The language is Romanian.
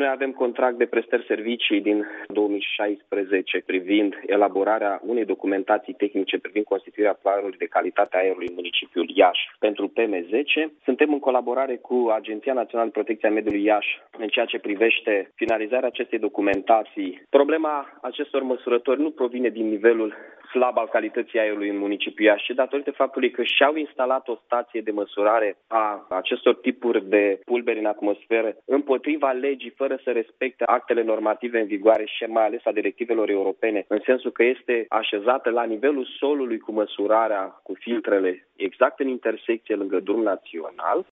noi avem contract de prestări servicii din 2016 privind elaborarea unei documentații tehnice privind constituirea planului de calitate a aerului în municipiul Iași pentru PM10. Suntem în colaborare cu Agenția Națională de Protecție a Mediului Iași în ceea ce privește finalizarea acestei documentații. Problema acestor măsurători nu provine din nivelul slab al calității aerului în municipiul Iași, ci datorită faptului că și-au instalat o stație de măsurare a acestor tipuri de pulberi în atmosferă împotriva legii, fără să respecte actele normative în vigoare și mai ales a directivelor europene, în sensul că este așezată la nivelul solului cu măsurarea cu filtrele exact în intersecție lângă drum național.